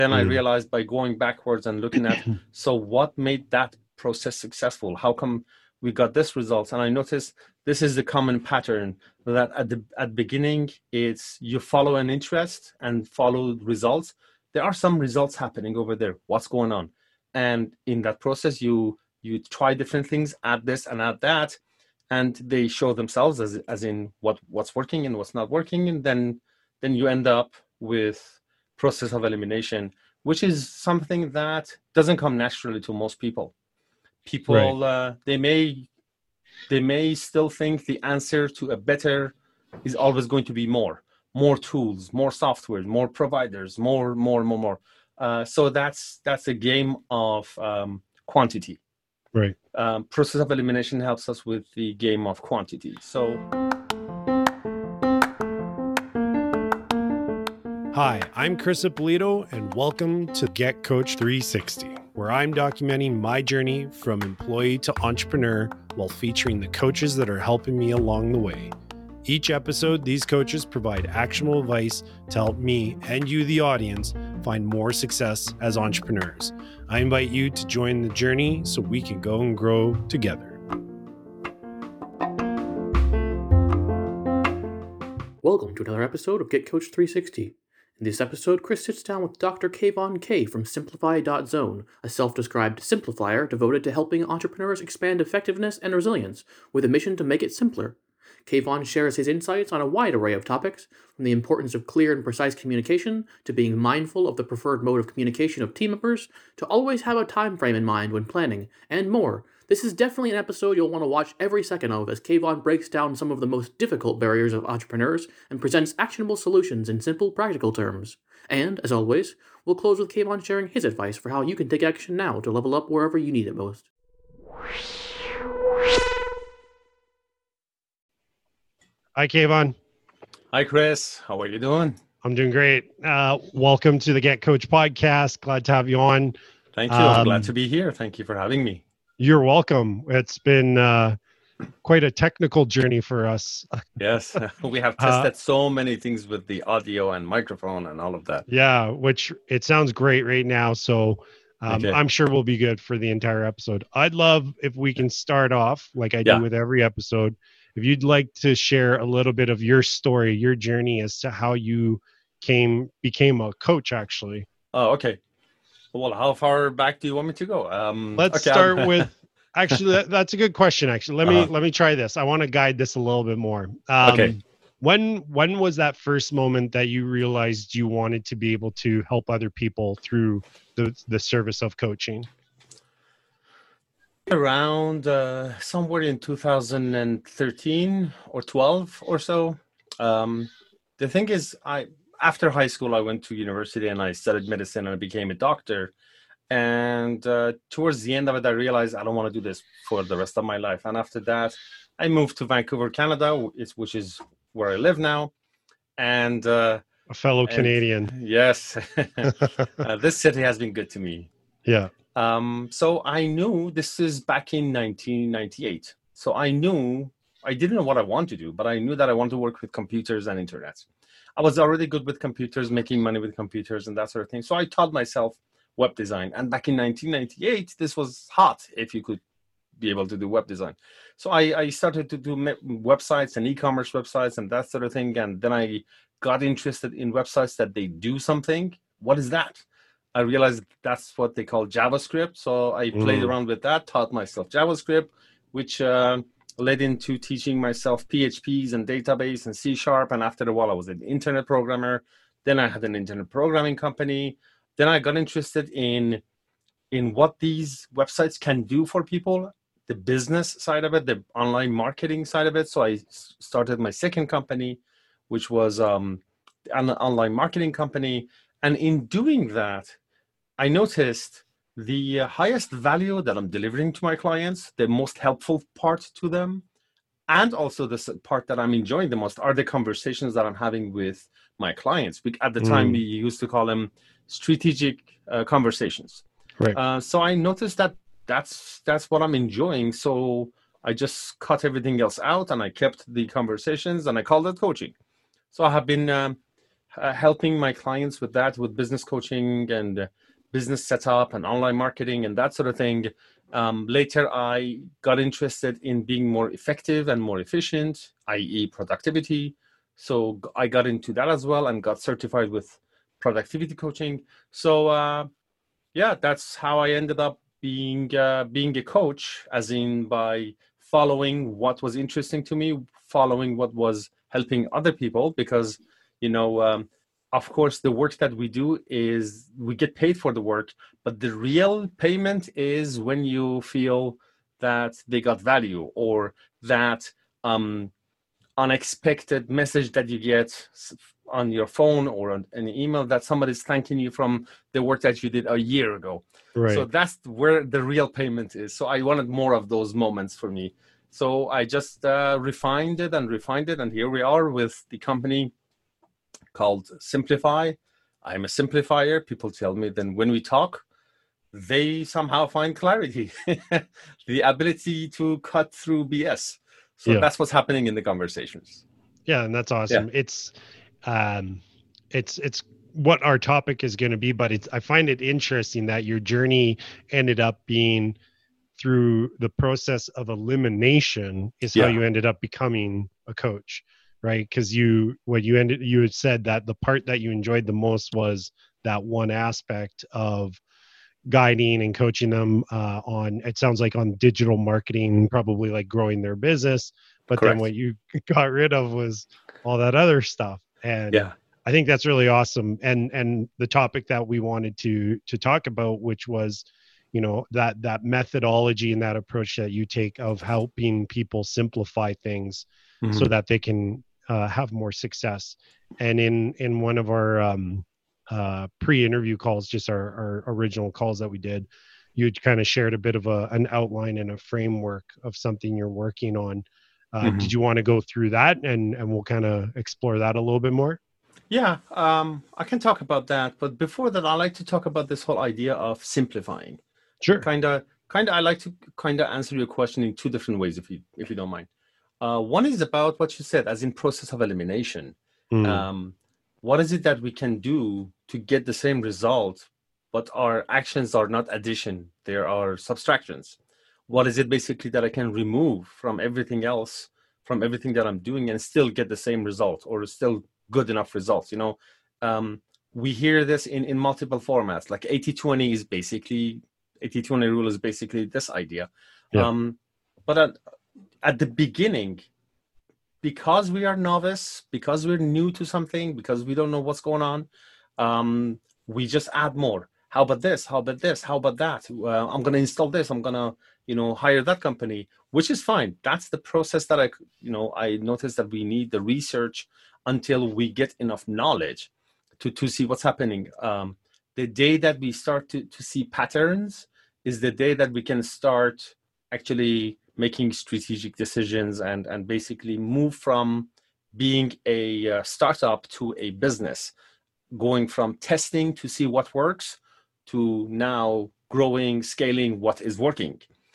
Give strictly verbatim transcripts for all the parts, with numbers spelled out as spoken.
Then I Mm. realized by going backwards and looking at, so what made that process successful? How come we got this results? And I noticed this is the common pattern, that at the at beginning, it's you follow an interest and follow results. There are some results happening over there. What's going on? And in that process, you you try different things, add this and add that, and they show themselves as as in what what's working and what's not working, and then then you end up with process of elimination, which is something that doesn't come naturally to most people. People Right. uh, they may they may still think the answer to a better is always going to be more, more tools, more software, more providers, more, more, more, more. Uh, so that's that's a game of um, quantity. Right. Um, process of elimination helps us with the game of quantity. So. Hi, I'm Chris Ippolito, and welcome to Get Coach three sixty, where I'm documenting my journey from employee to entrepreneur while featuring the coaches that are helping me along the way. Each episode, these coaches provide actionable advice to help me and you, the audience, find more success as entrepreneurs. I invite you to join the journey so we can go and grow together. Welcome to another episode of Get Coach three sixty. In this episode, Chris sits down with Doctor Kayvon Kay from Simplify dot zone, a self-described simplifier devoted to helping entrepreneurs expand effectiveness and resilience with a mission to make it simpler. Kayvon shares his insights on a wide array of topics, from the importance of clear and precise communication to being mindful of the preferred mode of communication of team members to always have a time frame in mind when planning, and more. This is definitely an episode you'll want to watch every second of, as Kayvon breaks down some of the most difficult barriers of entrepreneurs and presents actionable solutions in simple, practical terms. And, as always, we'll close with Kayvon sharing his advice for how you can take action now to level up wherever you need it most. Hi, Kayvon. Hi, Chris. How are you doing? I'm doing great. Uh, welcome to the Get Coach podcast. Glad to have you on. Thank you. I'm Um, glad to be here. Thank you for having me. You're welcome. It's been uh, quite a technical journey for us. Yes, we have Uh, tested so many things with the audio and microphone and all of that. Yeah, which it sounds great right now. So um, Okay. I'm sure we'll be good for the entire episode. I'd love if we can start off like I Yeah. do with every episode. If you'd like to share a little bit of your story, your journey as to how you came became a coach, actually. Oh, okay. Well, how far back do you want me to go? Um, Let's okay, start I'm- with actually that, that's a good question. Actually, let me Uh-huh. let me try this. I want to guide this a little bit more. Um, Okay. When when was that first moment that you realized you wanted to be able to help other people through the the service of coaching? Around uh, somewhere in two thousand thirteen or twelve or so. Um, the thing is, I after high school, I went to university and I studied medicine and I became a doctor. And uh, towards the end of it, I realized I don't want to do this for the rest of my life. And after that, I moved to Vancouver, Canada, which is where I live now. And uh, A fellow and Canadian. yes, uh, this city has been good to me. Yeah. Um, so I knew this is back in nineteen ninety-eight. So I knew, I didn't know what I wanted to do, but I knew that I wanted to work with computers and internet. I was already good with computers, making money with computers and that sort of thing. So I taught myself web design. And back in nineteen ninety-eight, this was hot if you could be able to do web design. So I, I started to do me- websites and e-commerce websites and that sort of thing. And then I got interested in websites that they do something. What is that? I realized that's what they call JavaScript. So I played Mm. around with that, taught myself JavaScript, which uh, led into teaching myself P H Ps and database and C Sharp. And after a while, I was an internet programmer. Then I had an internet programming company. Then I got interested in, in what these websites can do for people, the business side of it, the online marketing side of it. So I s- started my second company, which was um, an online marketing company. And in doing that, I noticed the uh, highest value that I'm delivering to my clients, the most helpful part to them, and also the s- part that I'm enjoying the most are the conversations that I'm having with my clients. We, at the time, Mm. we used to call them strategic uh, conversations. Right. Uh, so I noticed that that's that's what I'm enjoying. So I just cut everything else out and I kept the conversations and I called it coaching. So I have been um, uh, helping my clients with that, with business coaching and uh, business setup and online marketing and that sort of thing. Um, later, I got interested in being more effective and more efficient, that is productivity. So I got into that as well and got certified with productivity coaching. So uh, yeah, that's how I ended up being uh, being a coach, as in by following what was interesting to me, following what was helping other people, because you know, um, of course, the work that we do is we get paid for the work, but the real payment is when you feel that they got value, or that um, unexpected message that you get on your phone or on an email that somebody's thanking you from the work that you did a year ago. Right. So that's where the real payment is. So I wanted more of those moments for me. So I just uh, refined it and refined it. And here we are with the company called Simplify. I'm a simplifier. People tell me then when we talk, they somehow find clarity, the ability to cut through B S. So Yeah. that's what's happening in the conversations. Yeah, and that's awesome. Yeah. It's, um, it's, it's what our topic is going to be, but it's, I find it interesting that your journey ended up being through the process of elimination is how Yeah. you ended up becoming a coach, right? Because you, what you ended, you had said that the part that you enjoyed the most was that one aspect of guiding and coaching them uh, on, it sounds like on digital marketing, probably like growing their business. But Correct. Then what you got rid of was all that other stuff. And yeah. I think that's really awesome. And, and the topic that we wanted to, to talk about, which was, you know, that, that methodology and that approach that you take of helping people simplify things mm-hmm. so that they can uh, have more success. And in, in one of our, um, uh, pre-interview calls, just our, our original calls that we did, you kind of shared a bit of a, an outline and a framework of something you're working on. Uh, mm-hmm. Did you want to go through that and, and we'll kind of explore that a little bit more? Yeah, um, I can talk about that. But before that, I like to talk about this whole idea of simplifying. Sure. Kind of, kind of, I like to kind of answer your question in two different ways, if you, if you don't mind. Uh, one is about what you said, as in process of elimination. Mm. Um, what is it that we can do to get the same result, but our actions are not addition, there are subtractions? What is it basically that I can remove from everything else, from everything that I'm doing, and still get the same result, or still good enough results? You know, um, we hear this in, in multiple formats, like eighty twenty is basically, eighty twenty rule is basically this idea. Yeah. Um, but at, at the beginning, because we are novice, because we're new to something, because we don't know what's going on, um, we just add more. How about this? How about this? How about that? Uh, I'm going to install this. I'm going to, you know, hire that company, which is fine. That's the process that I, you know, I noticed that we need the research until we get enough knowledge to, to see what's happening. Um, the day that we start to, to see patterns is the day that we can start actually making strategic decisions and, and basically move from being a uh, startup to a business, going from testing to see what works to now growing, scaling what is working.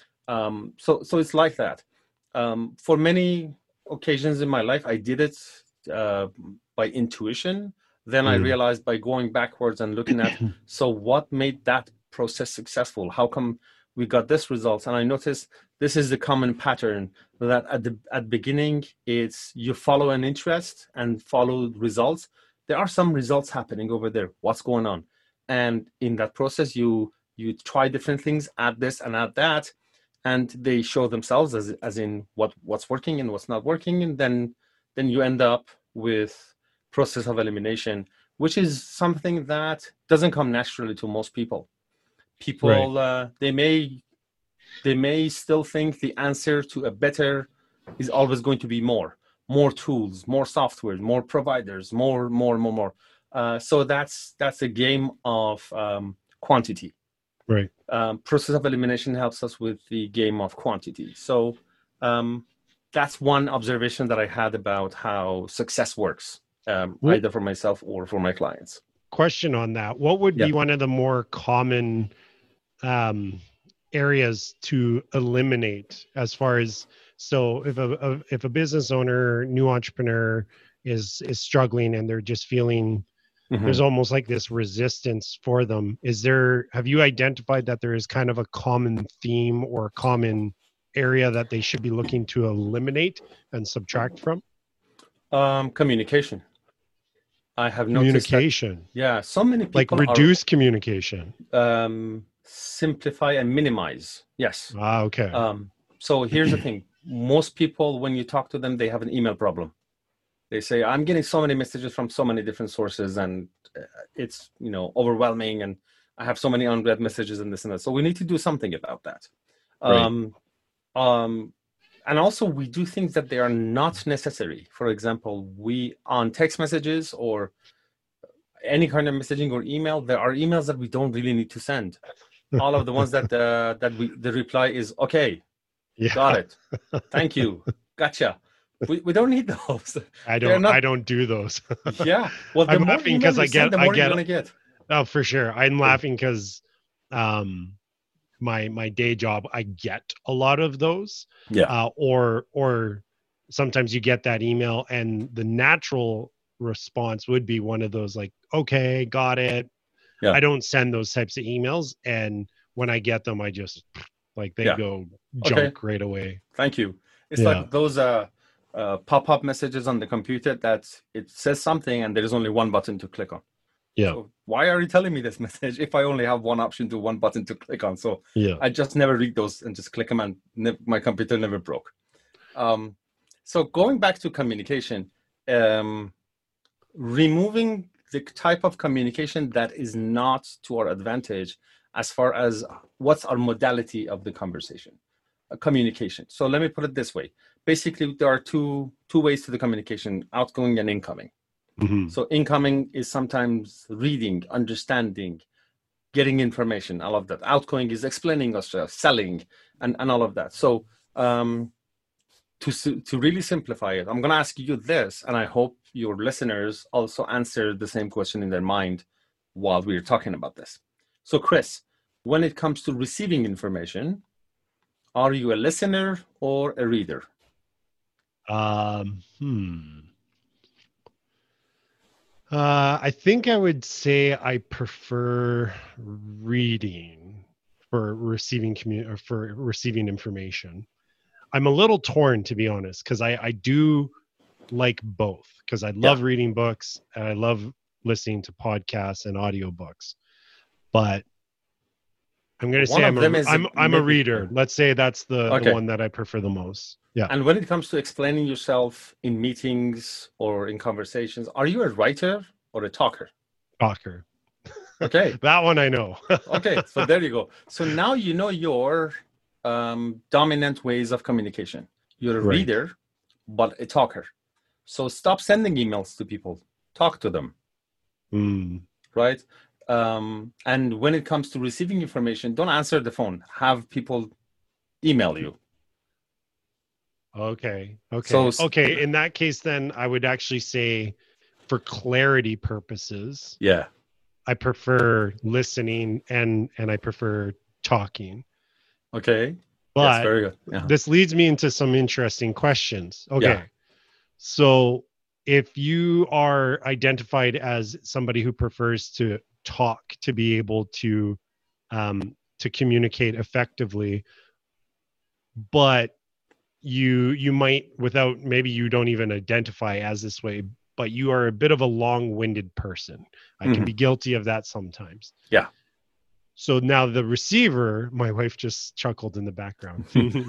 Um, so, so it's like that. Um, for many occasions in my life, I did it uh, by intuition. Then mm. I realized by going backwards and looking at, so what made that process successful? How come we got this result? And I noticed this is the common pattern, that at the at beginning, it's you follow an interest and follow results. There are some results happening over there. What's going on? And in that process, you you try different things, add this and add that, and they show themselves as as in what what's working and what's not working, and then then you end up with process of elimination, which is something that doesn't come naturally to most people. People right. uh, they may they may still think the answer to a better is always going to be more, more tools, more software, more providers, more, more, more, more. Uh, so that's that's a game of um, quantity. Right. Um, process of elimination helps us with the game of quantity. So um, that's one observation that I had about how success works, um, well, either for myself or for my clients. Question on that: what would yeah. be one of the more common um, areas to eliminate, as far as, so if a, a if a business owner, new entrepreneur is is struggling and they're just feeling mm-hmm. there's almost like this resistance for them. Is there, have you identified that there is kind of a common theme or common area that they should be looking to eliminate and subtract from? Um, communication. I have communication. noticed that, yeah, so many people like reduce are, communication. Um, simplify and minimize. Yes. Ah, okay. Um, so here's the thing. Most people, when you talk to them, they have an email problem. They say, I'm getting so many messages from so many different sources and it's, you know, overwhelming and I have so many unread messages and this and that. So we need to do something about that. Right. Um, um, and also we do things that they are not necessary. For example, we on text messages or any kind of messaging or email, there are emails that we don't really need to send. All of the ones that uh, that we the reply is okay, yeah. Got it, thank you, gotcha. We we don't need those. I don't not... I don't do those. Yeah, well, the I'm more laughing because I get send, the more I get, you're gonna get. Oh, for sure. I'm laughing because um my my day job, I get a lot of those. Yeah. Uh, or or sometimes you get that email and the natural response would be one of those like, okay, got it. Yeah. I don't send those types of emails, and when I get them, I just like they yeah. go junk okay. right away. Thank you. It's yeah. like those uh, uh pop-up messages on the computer that it says something and there is only one button to click on. Yeah. So why are you telling me this message if I only have one option to one button to click on? So yeah. I just never read those and just click them, and ne- my computer never broke. Um, so going back to communication, um, removing the type of communication that is not to our advantage as far as what's our modality of the conversation, uh, communication. So let me put it this way. Basically, there are two two ways to the communication, outgoing and incoming. Mm-hmm. So incoming is sometimes reading, understanding, getting information, all of that. Outgoing is explaining ourselves, selling, and, and all of that. So um, to to really simplify it, I'm going to ask you this, and I hope your listeners also answer the same question in their mind while we're talking about this. So Chris, when it comes to receiving information, are you a listener or a reader? Um, hmm. Uh, I think I would say I prefer reading for receiving commu- or for receiving information. I'm a little torn, to be honest, because I, I do like both, because I love yeah. reading books and I love listening to podcasts and audiobooks. But I'm going to say I'm a, I'm, I'm a reader. Let's say that's the, okay. the one that I prefer the most. Yeah. And when it comes to explaining yourself in meetings or in conversations, are you a writer or a talker? Talker. Okay. That one I know. Okay. So there you go. So now you know your um, dominant ways of communication. You're a right. reader, but a talker. So stop sending emails to people. Talk to them. Mm. Right? Um, and when it comes to receiving information, don't answer the phone. Have people email you. Okay. Okay. So, okay. In that case, then I would actually say, for clarity purposes, yeah, I prefer listening and and I prefer talking. Okay. But yes, very good. Yeah. This leads me into some interesting questions. Okay. Yeah. So if you are identified as somebody who prefers to talk to be able to um, to communicate effectively, but you you might, without, maybe you don't even identify as this way, but you are a bit of a long-winded person. I mm-hmm. can be guilty of that sometimes. Yeah. So now the receiver, my wife just chuckled in the background.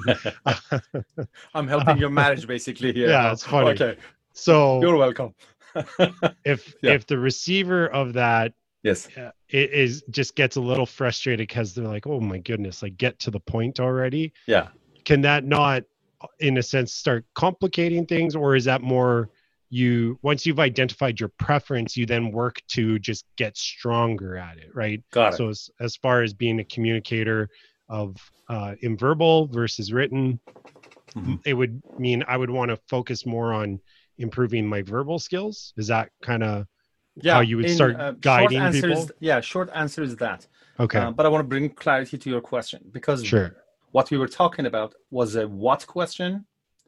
I'm helping your marriage basically here. Yeah, it's funny. Okay. So you're welcome. if yeah. if the receiver of that yes uh, it is just gets a little frustrated because they're like, oh my goodness, like get to the point already. Yeah. Can that not, in a sense, start complicating things, or is that more you, once you've identified your preference, you then work to just get stronger at it, right? Got it. So as, as far as being a communicator of uh, in verbal versus written, mm-hmm. it would mean I would want to focus more on improving my verbal skills. Is that kind of yeah, how you would in, start uh, guiding short people? Is, yeah, short answer is that. Okay. Uh, but I want to bring clarity to your question, because sure. what we were talking about was a what question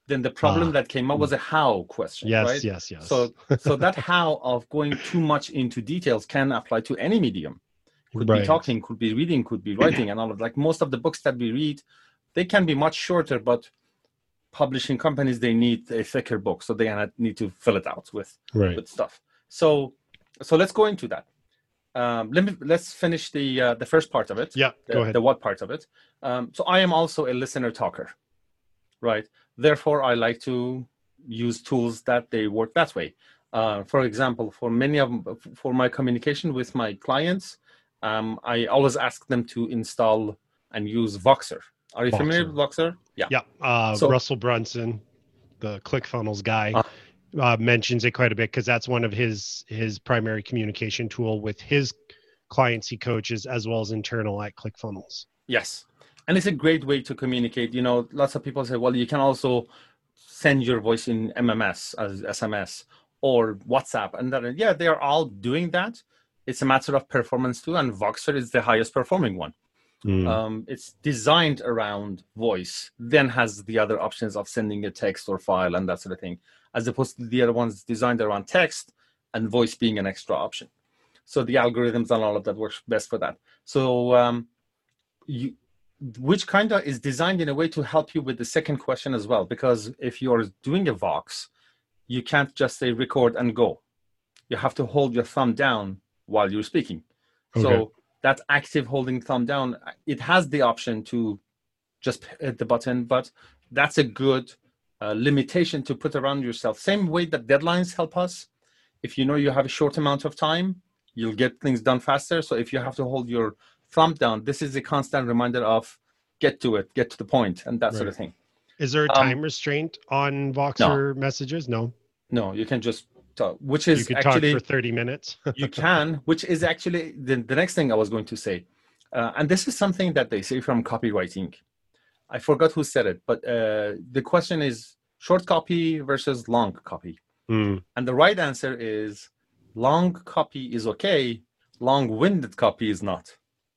then the problem Ah. that came up was a how question, Yes, right? yes, yes. So, so that how of going too much into details can apply to any medium. Could Right. be talking, could be reading, could be writing, and all of like most of the books that we read, they can be much shorter, but publishing companies, they need a thicker book, so they need to fill it out with, Right. with stuff. So, so let's go into that. Um, let me let's finish the uh, the first part of it. Yeah, the, go ahead. The what part of it. Um, so I am also a listener talker, right? Therefore, I like to use tools that they work that way. Uh, for example, for many of them, for my communication with my clients, um, I always ask them to install and use Voxer. Are you Voxer. familiar with Voxer? Yeah. Yeah. Uh, So- Russell Brunson, the ClickFunnels guy, Uh, uh, mentions it quite a bit because that's one of his his primary communication tool with his clients he coaches, as well as internal at ClickFunnels. Yes. And it's a great way to communicate. You know, lots of people say, well, you can also send your voice in M M S as S M S or WhatsApp. And that, yeah, they are all doing that. It's a matter of performance too. And Voxer is the highest performing one. Mm. Um, it's designed around voice, then has the other options of sending a text or file and that sort of thing, as opposed to the other ones designed around text and voice being an extra option. So the algorithms and all of that works best for that. So um, you, which kind of is designed in a way to help you with the second question as well, because if you're doing a Vox, you can't just say record and go. You have to hold your thumb down while you're speaking. Okay. So that active holding thumb down, it has the option to just hit the button, but that's a good uh, limitation to put around yourself. Same way that deadlines help us. If you know you have a short amount of time, you'll get things done faster. So if you have to hold your thumb down, this is a constant reminder of get to it, get to the point, and that sort of Right. thing. Is there a Um, time restraint on Voxer messages? No. No, you can just talk, which You is could actually... talk for thirty minutes. You can, which is actually the, the next thing I was going to say. Uh, and this is something that they say from copywriting. I forgot who said it, but uh, the question is short copy versus long copy. Mm. And the right answer is long copy is okay, long-winded copy is not.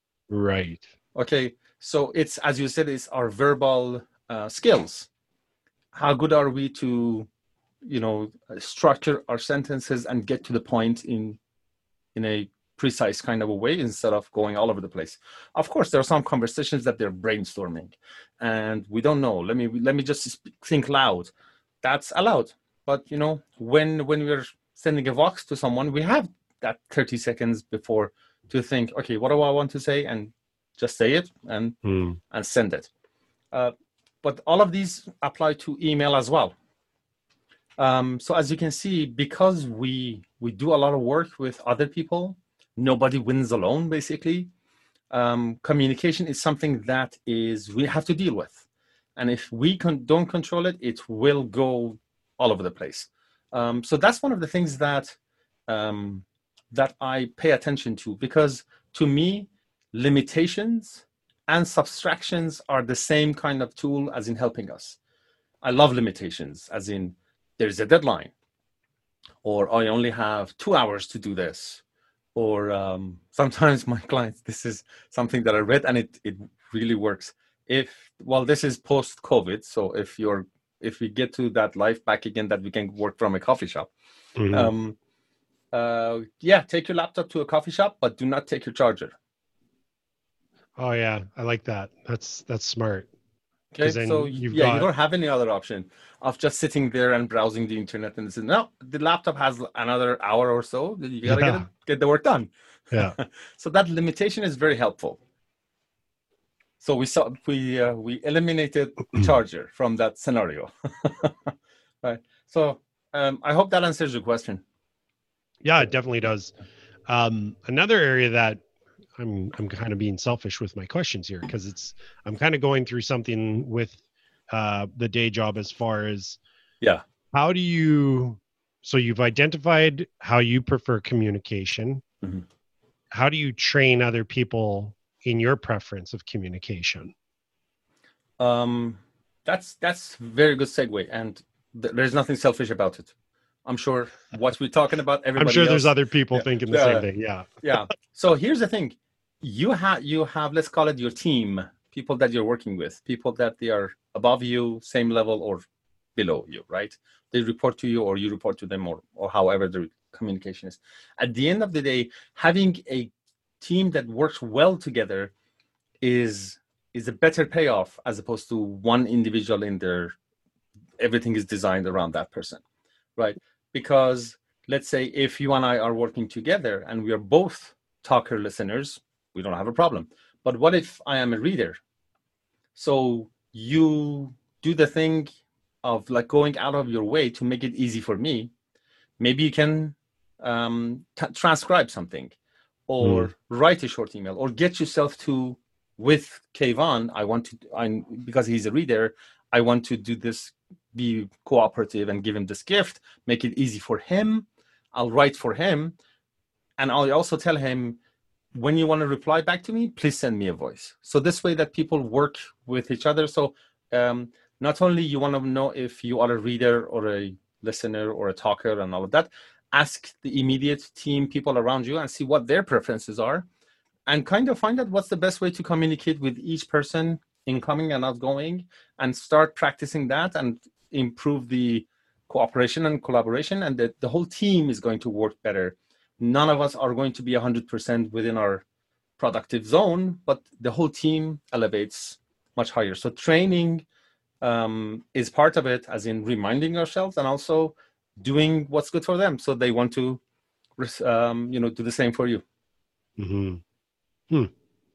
Right. Okay, so it's, as you said, it's our verbal uh, skills. How good are we to, you know, structure our sentences and get to the point in in a precise kind of a way instead of going all over the place. Of course, there are some conversations that they're brainstorming and we don't know. Let me let me just speak, think loud. That's allowed. But, you know, when when we're sending a Vox to someone, we have that thirty seconds before to think, okay, what do I want to say? And just say it and, Mm. and send it. Uh, but all of these apply to email as well. Um, so as you can see, because we we do a lot of work with other people, nobody wins alone, basically. Um, communication is something that is we have to deal with. And if we con- don't control it, it will go all over the place. Um, so that's one of the things that um, that I pay attention to, because to me, limitations and subtractions are the same kind of tool as in helping us. I love limitations, as in there's a deadline, or I only have two hours to do this, or um, sometimes my clients, this is something that I read and it, it really works. If, well, this is post-COVID, so if you're, if we get to that life back again, that we can work from a coffee shop, Mhm. um, uh, yeah, take your laptop to a coffee shop, but do not take your charger. Oh yeah, I like that. That's that's smart. Okay, 'Cause then so you've yeah, got- you don't have any other option of just sitting there and browsing the internet and saying, no, the laptop has another hour or so. You gotta get Yeah. it, get the work done. Yeah. So that limitation is very helpful. So we saw we uh, we eliminated charger from that scenario. Right. So um, I hope that answers your question. Yeah, it definitely does. Um, another area that I'm I'm kind of being selfish with my questions here, because it's I'm kind of going through something with uh, the day job as far as Yeah. how do you so you've identified how you prefer communication. Mhm. How do you train other people in your preference of communication? Um, that's that's very good segue, and th- there's nothing selfish about it. I'm sure what we're talking about, everybody I'm sure there's else- other people Yeah. thinking the Yeah. same thing. Yeah. Yeah. So here's the thing. You have, you have, let's call it your team, people that you're working with, people that they are above you, same level or below you, right? They report to you or you report to them, or, or however the communication is. At the end of the day, having a team that works well together is is a better payoff as opposed to one individual in their, everything is designed around that person, right? Because let's say if you and I are working together and we are both talker listeners, we don't have a problem. But what if I am a reader? So you do the thing of like going out of your way to make it easy for me. Maybe you can um, t- transcribe something, or mm. write a short email, or get yourself to, with Kayvon, I want to, I because he's a reader, I want to do this, be cooperative and give him this gift, make it easy for him. I'll write for him. And I'll also tell him, when you want to reply back to me, please send me a voice. So this way that people work with each other. So um, not only you want to know if you are a reader or a listener or a talker and all of that, ask the immediate team people around you and see what their preferences are, and kind of find out what's the best way to communicate with each person, incoming and outgoing, and start practicing that and improve the cooperation and collaboration, and that the whole team is going to work better. None of us are going to be one hundred percent within our productive zone, but the whole team elevates much higher. So training um, is part of it, as in reminding ourselves and also doing what's good for them. So they want to, um, you know, do the same for you. Mm-hmm. Hmm.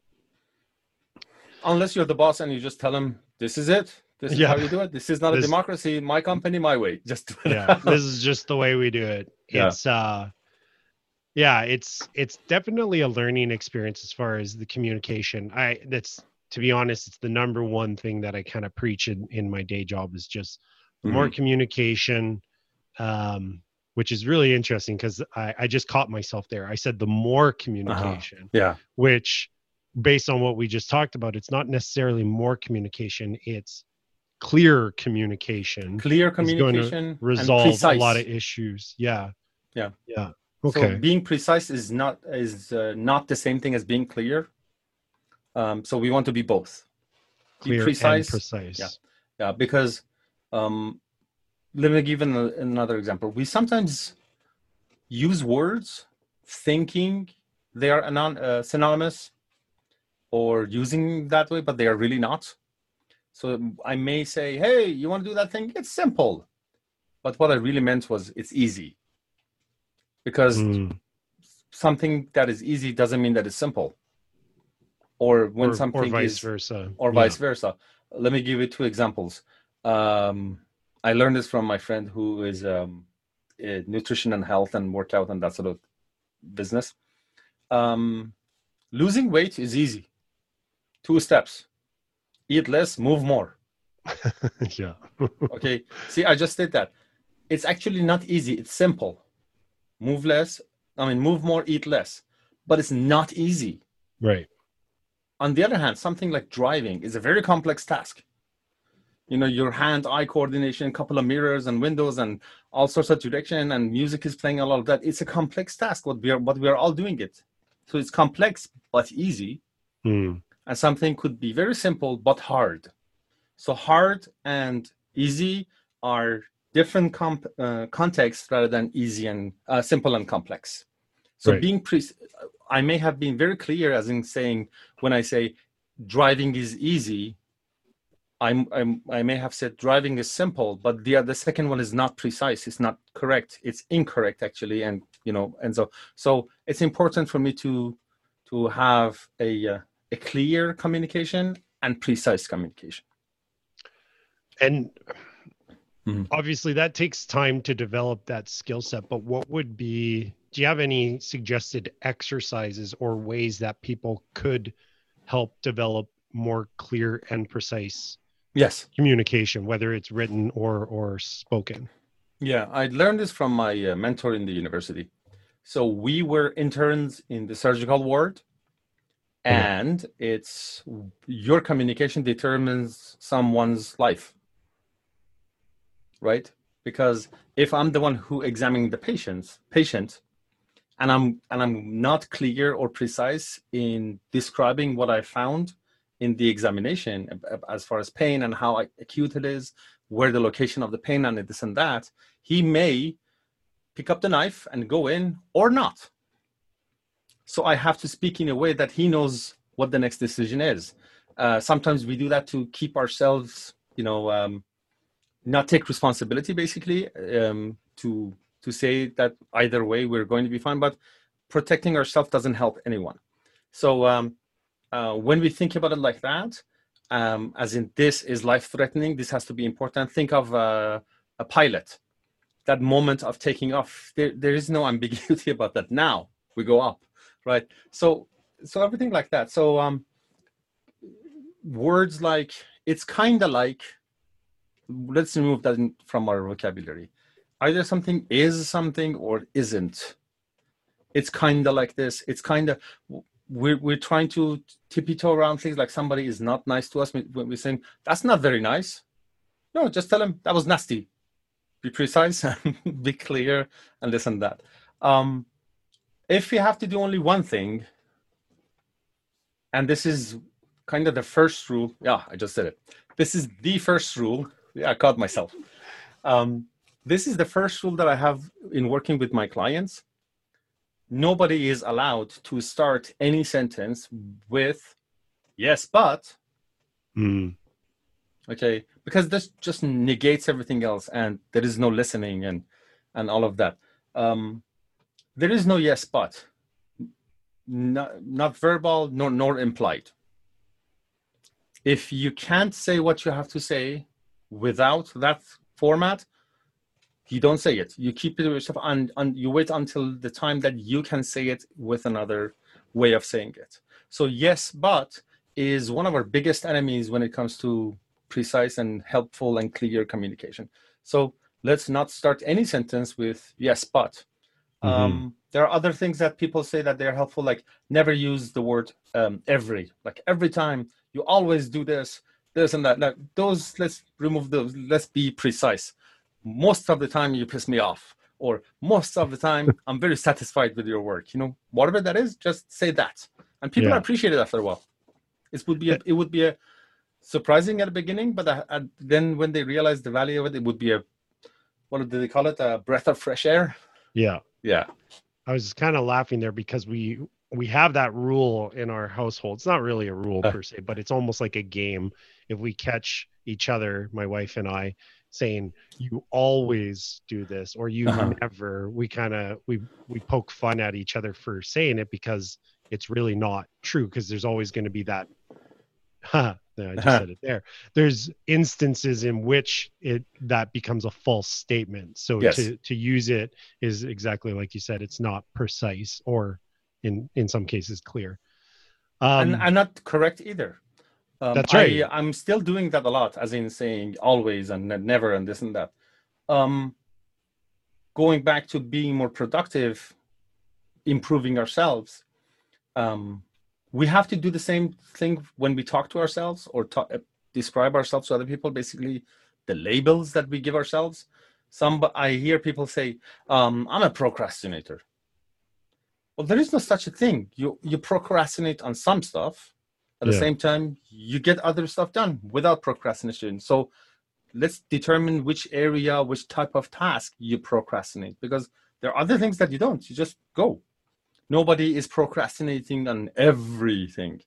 Unless you're the boss and you just tell them, this is it. This is yeah. how you do it. This is not this, a democracy. My company, my way. Just yeah, this is just the way we do it. It's yeah. uh yeah, it's it's definitely a learning experience as far as the communication. I that's to be honest, it's the number one thing that I kind of preach in, in my day job is just mm-hmm. more communication, um, which is really interesting because I, I just caught myself there. I said the more communication, uh-huh. yeah, which based on what we just talked about, it's not necessarily more communication, it's clear communication. Clear communication resolve a lot of issues. Yeah. Yeah. Yeah. Okay. So being precise is not is uh, not the same thing as being clear. Um, so we want to be both. Clear be precise. And precise. Yeah. Yeah. Because um, let me give an, another example. We sometimes use words thinking they are anon- uh, synonymous or using that way, but they are really not. So I may say, hey, you want to do that thing? It's simple. But what I really meant was it's easy. Because mm. something that is easy doesn't mean that it's simple. Or when or, something or vice is, versa. Or yeah. vice versa. Let me give you two examples. Um, I learned this from my friend who is um, in nutrition and health and workout and that sort of business. Um, losing weight is easy. Two steps. Eat less, move more. Yeah. Okay. See, I just did that. It's actually not easy. It's simple. Move less. I mean, move more, eat less. But it's not easy. Right. On the other hand, something like driving is a very complex task. You know, your hand-eye coordination, a couple of mirrors and windows and all sorts of direction, and music is playing, a lot of that. It's a complex task, but we are, but we are all doing it. So it's complex, but easy. Mm. And something could be very simple, but hard. So hard and easy are different comp- uh, contexts rather than easy and uh, simple and complex. So right. being pre- I may have been very clear as in saying, when I say driving is easy, I'm, I'm, I may have said driving is simple, but the, the second one is not precise. It's not correct. It's incorrect actually. And, you know, and so, so it's important for me to, to have a, uh, a clear communication and precise communication. And mm-hmm. obviously that takes time to develop that skill set, but what would be, do you have any suggested exercises or ways that people could help develop more clear and precise yes. communication, whether it's written or, or spoken? Yeah, I learned this from my uh, mentor in the university. So we were interns in the surgical ward. And it's your communication determines someone's life, right? Because if I'm the one who examining the patients, patient, and I'm and I'm not clear or precise in describing what I found in the examination as far as pain and how acute it is, where the location of the pain and this and that, he may pick up the knife and go in or not. So I have to speak in a way that he knows what the next decision is. Uh, sometimes we do that to keep ourselves, you know, um, not take responsibility, basically, um, to to say that either way we're going to be fine. But protecting ourselves doesn't help anyone. So um, uh, when we think about it like that, um, as in this is life-threatening, this has to be important. Think of uh, a pilot. That moment of taking off, there, there is no ambiguity about that. Now we go up, right? So, so everything like that. So um, words like, it's kind of like, let's remove that in, from our vocabulary. Either something is something or isn't. It's kind of like this. It's kind of, we're, we're trying to tippy-toe around things like somebody is not nice to us when we're saying, that's not very nice. No, just tell them that was nasty. Be precise, be clear, and this and that. Um, if you have to do only one thing, and this is kind of the first rule. Yeah, I just said it. This is the first rule. Yeah, I caught myself. Um, this is the first rule that I have in working with my clients. Nobody is allowed to start any sentence with, yes, but. Mm. Okay, because this just negates everything else, and there is no listening and and all of that. Um, there is no yes, but, not, not verbal nor nor implied. If you can't say what you have to say without that format, you don't say it. You keep it to yourself, and, and you wait until the time that you can say it with another way of saying it. So yes, but is one of our biggest enemies when it comes to precise and helpful and clear communication. So let's not start any sentence with yes, but. Mm-hmm. Um, there are other things that people say that they're helpful, like never use the word um, every, like every time, you always do this, this and that. Like those, let's remove those. Let's be precise. Most of the time you piss me off, or most of the time I'm very satisfied with your work. You know, whatever that is, just say that. And people Yeah. appreciate it after a while. It would be a, it would be a surprising at the beginning, but uh, uh, then when they realize the value of it, it would be a, what do they call it? A breath of fresh air. Yeah. Yeah. I was kind of laughing there because we we have that rule in our household. It's not really a rule Uh. per se, but it's almost like a game. If we catch each other, my wife and I, saying you always do this or you Uh-huh. never, we kind of we we poke fun at each other for saying it because it's really not true, because there's always going to be that huh, I just said it there. There's instances in which it that becomes a false statement. So Yes. to to use it is exactly like you said, it's not precise or in in some cases clear. Um, and I'm not correct either. Um, That's right. I, I'm still doing that a lot, as in saying always and never and this and that. Um, going back to being more productive, improving ourselves, um, we have to do the same thing when we talk to ourselves or talk, uh, describe ourselves to other people, basically the labels that we give ourselves. Some, I hear people say, um, I'm a procrastinator. Well, there is no such a thing. You, you procrastinate on some stuff. At the Yeah. same time, you get other stuff done without procrastination. So let's determine which area, which type of task you procrastinate, because there are other things that you don't. You just go. Nobody is procrastinating on everything.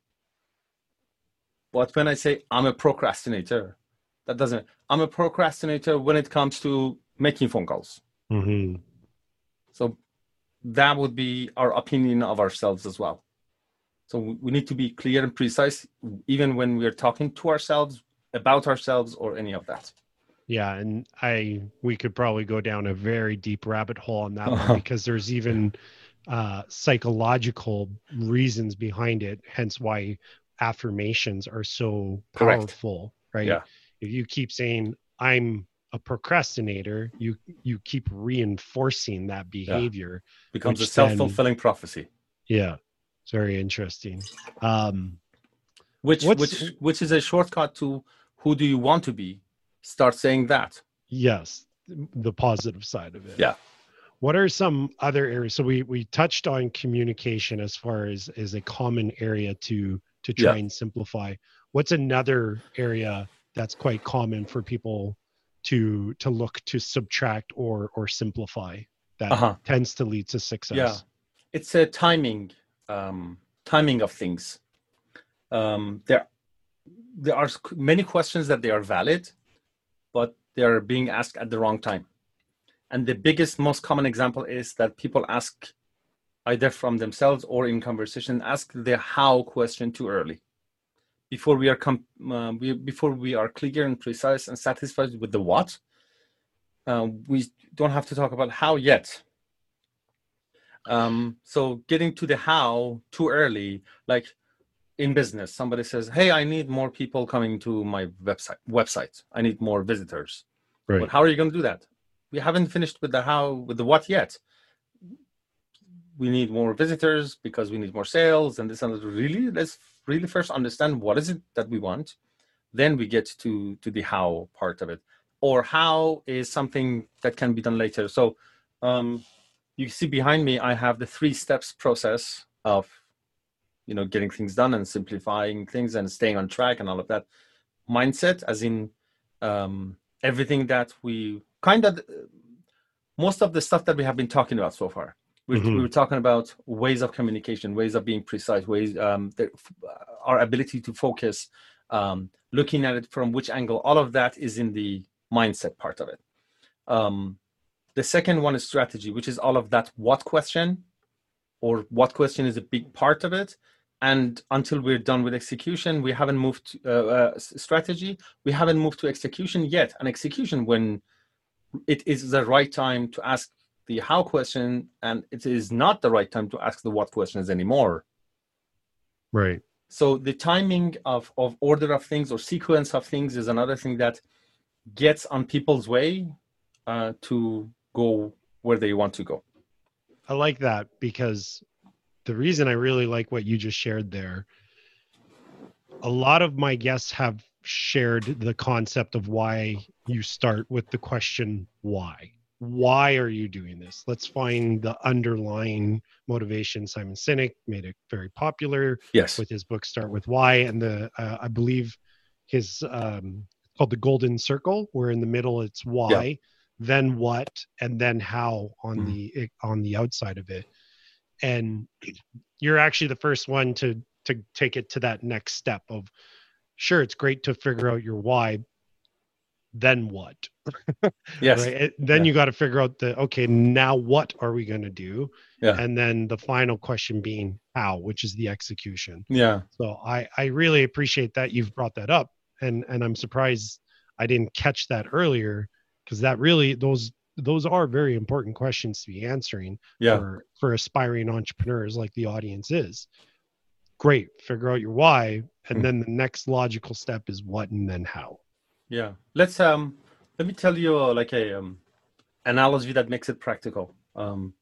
But when I say I'm a procrastinator, that doesn't, I'm a procrastinator when it comes to making phone calls. Mm-hmm. So that would be our opinion of ourselves as well. So we need to be clear and precise, even when we're talking to ourselves, about ourselves, or any of that. Yeah, and I we could probably go down a very deep rabbit hole on that one, because there's even uh, psychological reasons behind it, hence why affirmations are so powerful, Correct. right? Yeah. If you keep saying, I'm a procrastinator, you you keep reinforcing that behavior. Yeah. Becomes a which self-fulfilling then, prophecy. Yeah, it's very interesting. Um, which what's- which which is a shortcut to who do you want to be? Start saying that. Yes, the positive side of it. Yeah. What are some other areas? So we we touched on communication as far as as a common area to to try Yeah. and simplify. What's another area that's quite common for people to to look to subtract or or simplify that Uh-huh. tends to lead to success. Yeah, it's a timing um, timing of things. Um, there there are many questions that they are valid, but they are being asked at the wrong time. And the biggest, most common example is that people ask either from themselves or in conversation, ask the how question too early. Before we are com- uh, we, before we are clear and precise and satisfied with the what, uh, we don't have to talk about how yet. Um, so getting to the how too early, like in business, somebody says, "Hey, I need more people coming to my website. Website. I need more visitors." Right. But how are you going to do that? We haven't finished with the how, with the what yet. We need more visitors because we need more sales and this and that. Really, let's really first understand what is it that we want. Then we get to to the how part of it. Or how is something that can be done later. So um, you see behind me, I have the three steps process of, you know, getting things done and simplifying things and staying on track and all of that. Mindset, as in um, everything that we kind of, most of the stuff that we have been talking about so far. We, mm-hmm. we were talking about ways of communication, ways of being precise, ways, um, the, our ability to focus, um, looking at it from which angle, all of that is in the mindset part of it. Um, the second one is strategy, which is all of that what question, or what question is a big part of it. And until we're done with execution, we haven't moved to uh, uh, strategy. We haven't moved to execution yet. And execution, when it is the right time to ask the how question, and it is not the right time to ask the what questions anymore. Right. So the timing of, of order of things or sequence of things is another thing that gets on people's way uh, to go where they want to go. I like that, because the reason I really like what you just shared there, a lot of my guests have shared the concept of why you start with the question, why? Why are you doing this? Let's find the underlying motivation. Simon Sinek made it very popular yes. with his book, Start With Why. And the uh, I believe his um, called The Golden Circle, where in the middle it's why, yeah. then what, and then how on mm. the on the outside of it. And you're actually the first one to to take it to that next step of, sure, it's great to figure out your why, then what? Yes. Right? Then yeah. you got to figure out the, okay, now what are we going to do? Yeah. And then the final question being how, which is the execution. Yeah. So I, I really appreciate that you've brought that up. And, and I'm surprised I didn't catch that earlier, because that really, those, those are very important questions to be answering yeah. for, for aspiring entrepreneurs like the audience is. Great. Figure out your why. And mm. then the next logical step is what, and then how. Yeah. Let's, um, let me tell you uh, like a, um, analogy that makes it practical. Um,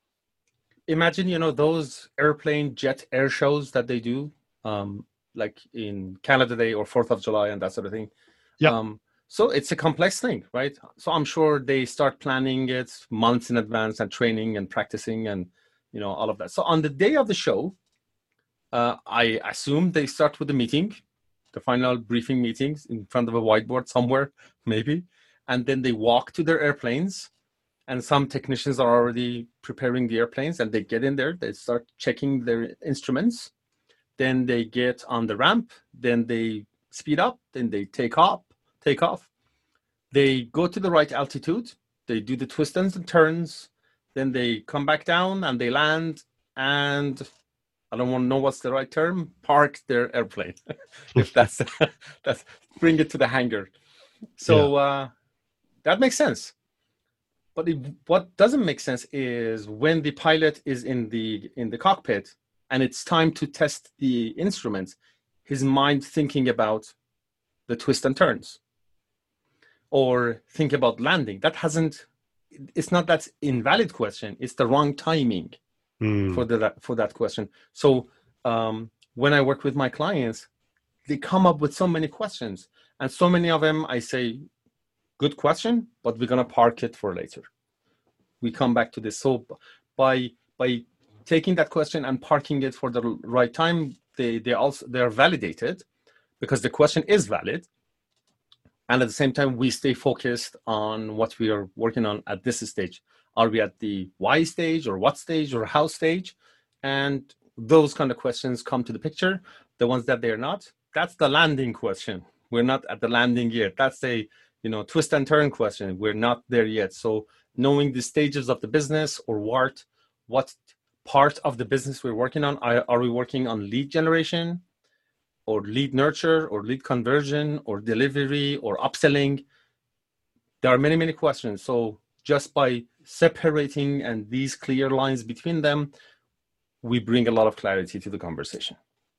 imagine, you know, those airplane jet air shows that they do, um, like in Canada Day or fourth of July and that sort of thing. Yeah. Um, so it's a complex thing, right? So I'm sure they start planning it months in advance and training and practicing and, you know, all of that. So on the day of the show, uh, I assume they start with the meeting, the final briefing meetings in front of a whiteboard somewhere, maybe. And then they walk to their airplanes, and some technicians are already preparing the airplanes, and they get in there, they start checking their instruments. Then they get on the ramp, then they speed up, then they take off, take off. They go to the right altitude, they do the twists and turns, then they come back down and they land, and I don't want to know what's the right term, park their airplane. If that's, that's bring it to the hangar. So yeah. uh, that makes sense. But it, what doesn't make sense is when the pilot is in the in the cockpit and it's time to test the instruments, his mind thinking about the twists and turns or think about landing. That hasn't, it's not that invalid question, it's the wrong timing mm. for the, for that question. So um, when I work with my clients, they come up with so many questions, and so many of them I say, good question, but we're going to park it for later. We come back to this. So by by taking that question and parking it for the right time, they they also they are validated because the question is valid. And at the same time, we stay focused on what we are working on at this stage. Are we at the why stage or what stage or how stage? And those kind of questions come to the picture. The ones that they're not, that's the landing question. We're not at the landing yet. That's a, you know, twist and turn question. We're not there yet. So knowing the stages of the business, or what, what part of the business we're working on. Are, are we working on lead generation, or lead nurture, or lead conversion, or delivery, or upselling? There are many, many questions. So just by separating and these clear lines between them, we bring a lot of clarity to the conversation.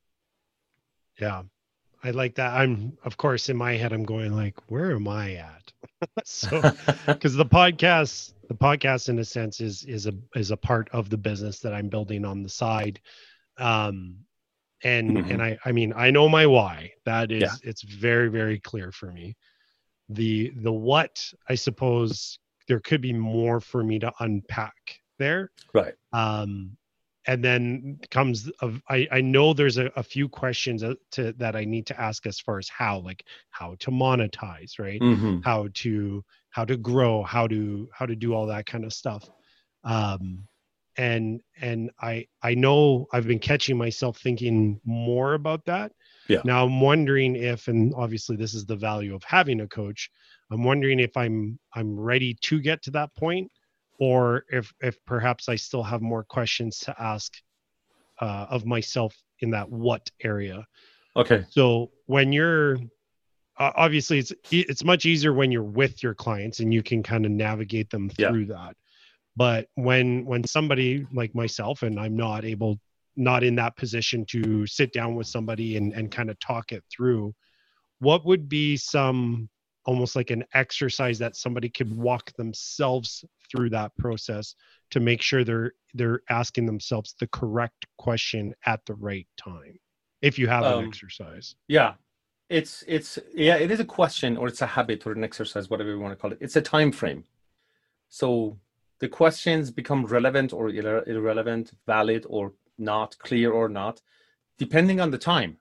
Yeah, I like that. I'm, of course, in my head, I'm going like, where am I at? So, because the podcast, the podcast in a sense is, is a, is a part of the business that I'm building on the side. Um, and, mm-hmm. and I, I mean, I know my why. That is, yeah. It's very, very clear for me. The, the what, I suppose there could be more for me to unpack there. Right. Um, and then comes, of, I, I know there's a, a few questions to, that I need to ask as far as how, like how to monetize, right? Mm-hmm. How to, how to grow, how to, how to do all that kind of stuff. Um, and, and I, I know I've been catching myself thinking more about that. Yeah. Now I'm wondering if, and obviously this is the value of having a coach. I'm wondering if I'm, I'm ready to get to that point, or if, if perhaps I still have more questions to ask uh, of myself in that what area. Okay. So when you're, uh, obviously it's, it's much easier when you're with your clients and you can kind of navigate them through yeah. that. But when, when somebody like myself, and I'm not able, not in that position to sit down with somebody and, and kind of talk it through, what would be some, almost like an exercise that somebody could walk themselves through that process to make sure they're, they're asking themselves the correct question at the right time, if you have um, an exercise? Yeah, it's, it's, yeah, it is a question, or it's a habit, or an exercise, whatever you want to call it. It's a time frame. So the questions become relevant or irre- irrelevant, valid or not, clear or not, depending on the time.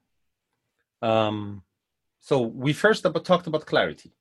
Um, So we first about, talked about clarity.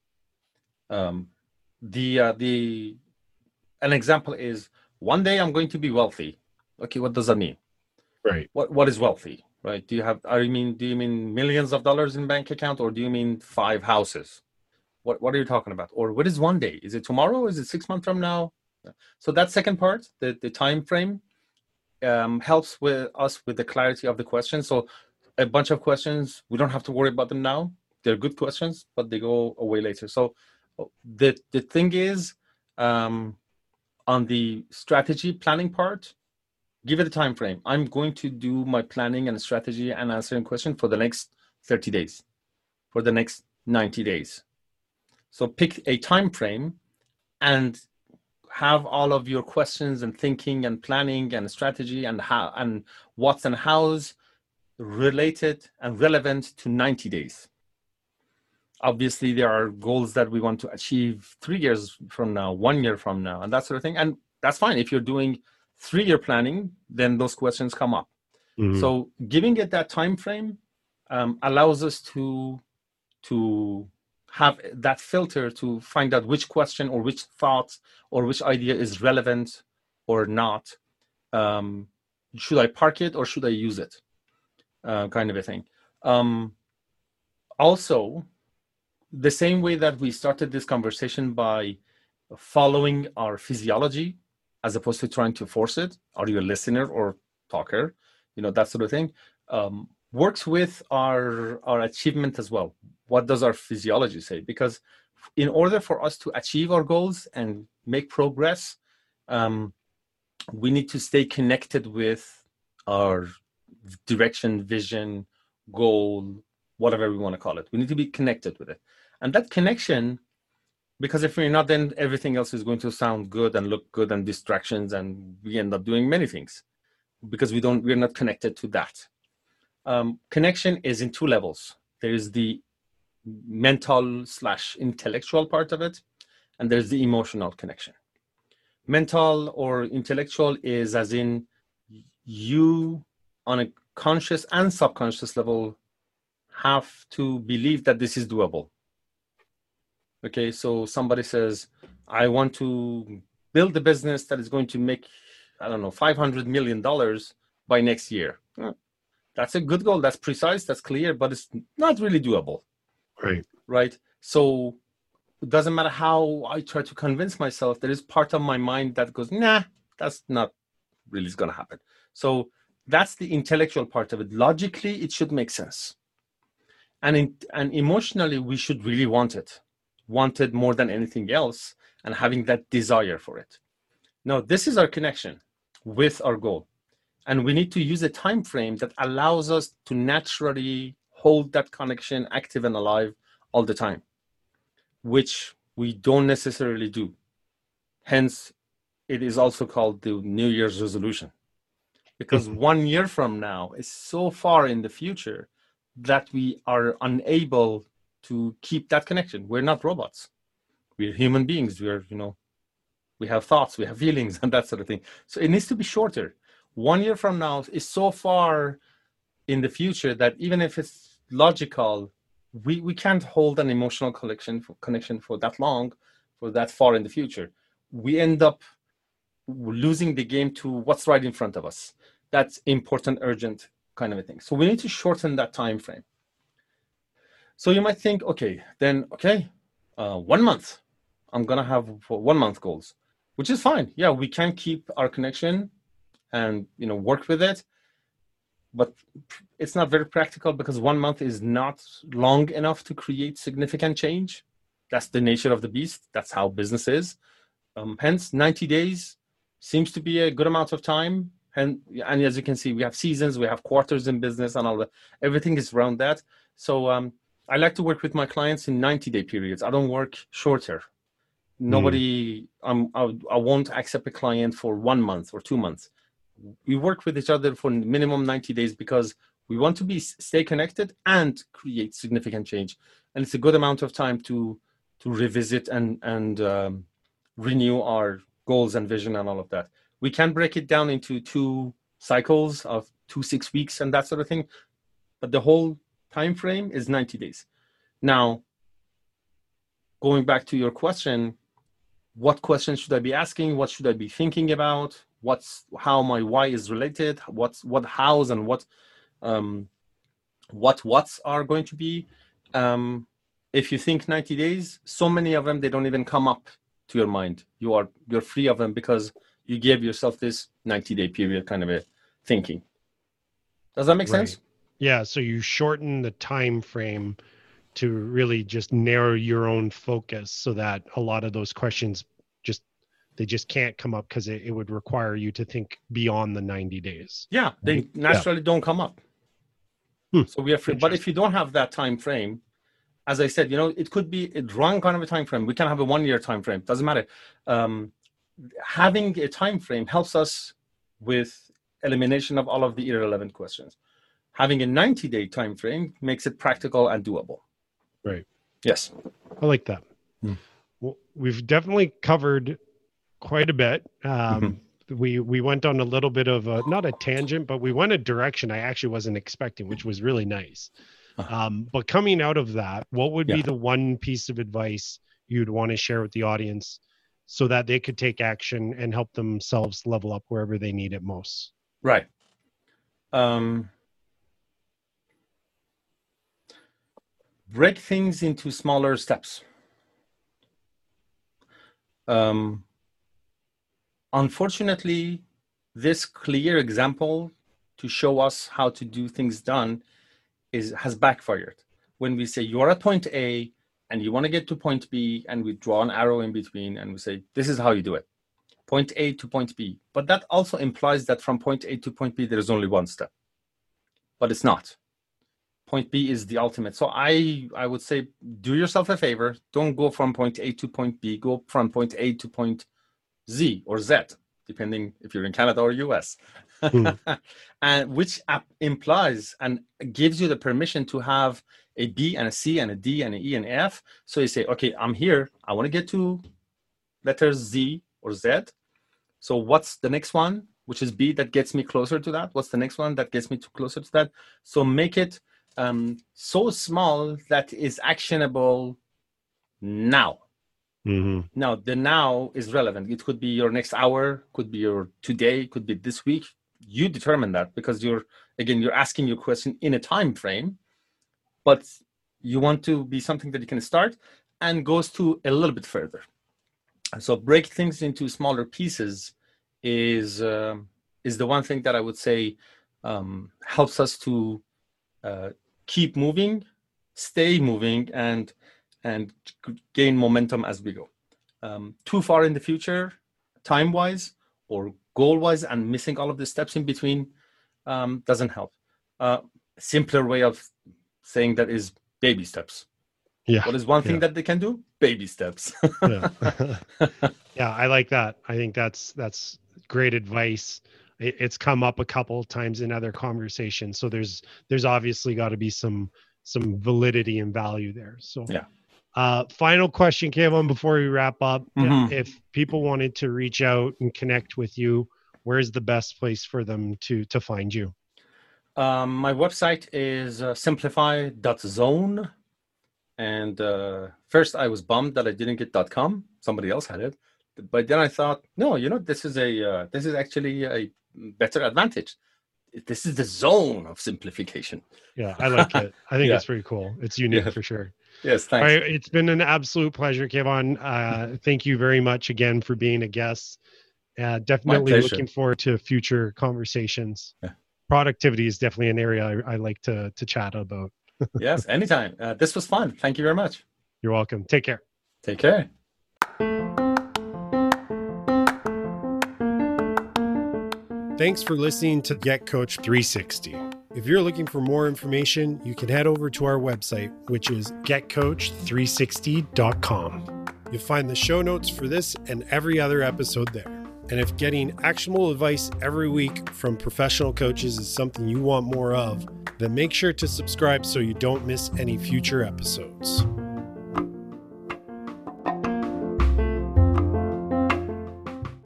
Um, the uh, the an example is, one day I'm going to be wealthy. Okay, what does that mean? Right. What what is wealthy? Right? Do you have? I mean, do you mean millions of dollars in bank account, or do you mean five houses? What what are you talking about? Or what is one day? Is it tomorrow? Is it six months from now? So that second part, the the time frame, um, helps with us with the clarity of the question. So a bunch of questions, we don't have to worry about them now. They're good questions, but they go away later. So the the thing is, um, on the strategy planning part, give it a time frame. I'm going to do my planning and strategy and answering question for the next thirty days, for the next ninety days. So pick a time frame and have all of your questions and thinking and planning and strategy and how and what's and how's related and relevant to ninety days. Obviously, there are goals that we want to achieve three years from now, one year from now, and that sort of thing. And that's fine. If you're doing three-year planning, then those questions come up. Mm-hmm. So giving it that time frame um, allows us to, to have that filter to find out which question or which thought or which idea is relevant or not. Um, should I park it or should I use it? Uh, kind of a thing. Um, also, the same way that we started this conversation by following our physiology as opposed to trying to force it, are you a listener or talker, you know, that sort of thing, um, works with our, our achievement as well. What does our physiology say? Because in order for us to achieve our goals and make progress, um, we need to stay connected with our direction, vision, goal, whatever we want to call it. We need to be connected with it. And that connection, because if we're not, then everything else is going to sound good and look good and distractions, and we end up doing many things because we don't, we're not connected to that. Um, connection is in two levels. There is the mental slash intellectual part of it, and there's the emotional connection. Mental or intellectual is as in you on a conscious and subconscious level have to believe that this is doable. Okay, so somebody says, I want to build a business that is going to make, I don't know, five hundred million dollars by next year. That's a good goal. That's precise. That's clear, but it's not really doable. Right. Right. So it doesn't matter how I try to convince myself, there is part of my mind that goes, nah, that's not really going to happen. So that's the intellectual part of it. Logically, it should make sense. And, in, and emotionally, we should really want it. Want it more than anything else, and having that desire for it. Now, this is our connection with our goal. And we need to use a time frame that allows us to naturally hold that connection active and alive all the time, which we don't necessarily do. Hence, it is also called the New Year's resolution. Because one year from now is so far in the future that we are unable to keep that connection. We're not robots. We're human beings. We're, you know, we have thoughts, we have feelings, and that sort of thing. So it needs to be shorter. One year from now is so far in the future that even if it's logical, we, we can't hold an emotional connection for, connection for that long, for that far in the future. We end up losing the game to what's right in front of us. That's important, urgent kind of a thing. So we need to shorten that time frame. So you might think, okay, then, okay, uh, one month, I'm going to have one month goals, which is fine. Yeah, we can keep our connection and, you know, work with it, but it's not very practical because one month is not long enough to create significant change. That's the nature of the beast. That's how business is. Um, hence, ninety days seems to be a good amount of time. And, and as you can see, we have seasons, we have quarters in business and all that. Everything is around that. So um, I like to work with my clients in ninety-day periods. I don't work shorter. Nobody, mm. um, I, I won't accept a client for one month or two months. We work with each other for minimum ninety days because we want to be stay connected and create significant change. And it's a good amount of time to to revisit and, and um, renew our goals and vision and all of that. We can break it down into two cycles of two, six weeks and that sort of thing. But the whole time frame is ninety days. Now, going back to your question, what questions should I be asking? What should I be thinking about? What's how my why is related? What's what hows and what um, what what's are going to be? Um, if you think ninety days, so many of them they don't even come up to your mind. You are you're free of them because you gave yourself this ninety-day period kind of a thinking. Does that make right. sense? Yeah. So you shorten the time frame to really just narrow your own focus so that a lot of those questions just they just can't come up because it, it would require you to think beyond the ninety days. Yeah, they right? naturally yeah. don't come up. Hmm. So we are free. But if you don't have that time frame, as I said, you know, it could be a wrong kind of a time frame. We can have a one-year time frame. Doesn't matter. Um, having a time frame helps us with elimination of all of the irrelevant questions. Having a ninety-day time frame makes it practical and doable. Right. Yes. I like that. Hmm. Well, we've definitely covered quite a bit. Um, mm-hmm. We we went on a little bit of a, not a tangent, but we went a direction I actually wasn't expecting, which was really nice. Uh-huh. Um, but coming out of that, what would yeah. be the one piece of advice you'd want to share with the audience so that they could take action and help themselves level up wherever they need it most? Right. Um, break things into smaller steps. Um, unfortunately, this clear example to show us how to do things done is has backfired. When we say you're at point A and you want to get to point B, and we draw an arrow in between and we say, this is how you do it. Point A to point B. But that also implies that from point A to point B, there is only one step. But it's not. Point B is the ultimate. So I, I would say, do yourself a favor. Don't go from point A to point B. Go from point A to point Z or Z, depending if you're in Canada or U S. Mm. And which implies and gives you the permission to have a B and a C and a D and an E and an F. So you say, okay, I'm here. I want to get to letters Z or Z. So what's the next one, which is B, that gets me closer to that? What's the next one that gets me to closer to that? So make it um, so small that is actionable now. Mm-hmm. Now, the now is relevant. It could be your next hour, could be your today, could be this week. You determine that because you're, again, you're asking your question in a time frame, but you want to be something that you can start and goes to a little bit further. So break things into smaller pieces is uh, is the one thing that I would say um, helps us to uh, keep moving, stay moving, and and gain momentum as we go. Um, too far in the future, time-wise or goal-wise, and missing all of the steps in between um, doesn't help. Uh, simpler way of saying that is baby steps. Yeah. What is one thing yeah. that they can do? Baby steps. yeah. yeah, I like that. I think that's that's great advice. It, it's come up a couple of times in other conversations. So there's there's obviously got to be some some validity and value there. So yeah. Uh, final question, Kevin, before we wrap up. Mm-hmm. If people wanted to reach out and connect with you, where's the best place for them to to find you? Um, my website is uh, simplify dot zone. And uh, first I was bummed that I didn't get .com. Somebody else had it. But then I thought, no, you know, this is a uh, this is actually a better advantage. This is the zone of simplification. Yeah, I like it. I think yeah. it's pretty cool. It's unique yeah. for sure. Yes, thanks. All right, it's been an absolute pleasure, Kevin. Uh, thank you very much again for being a guest. Uh, definitely looking forward to future conversations. Yeah. Productivity is definitely an area I, I like to to chat about. Yes, anytime. Uh, this was fun. Thank you very much. You're welcome. Take care. Take care. Thanks for listening to Get Coach three sixty. If you're looking for more information, you can head over to our website, which is get coach three sixty dot com. You'll find the show notes for this and every other episode there. And if getting actionable advice every week from professional coaches is something you want more of, then make sure to subscribe so you don't miss any future episodes.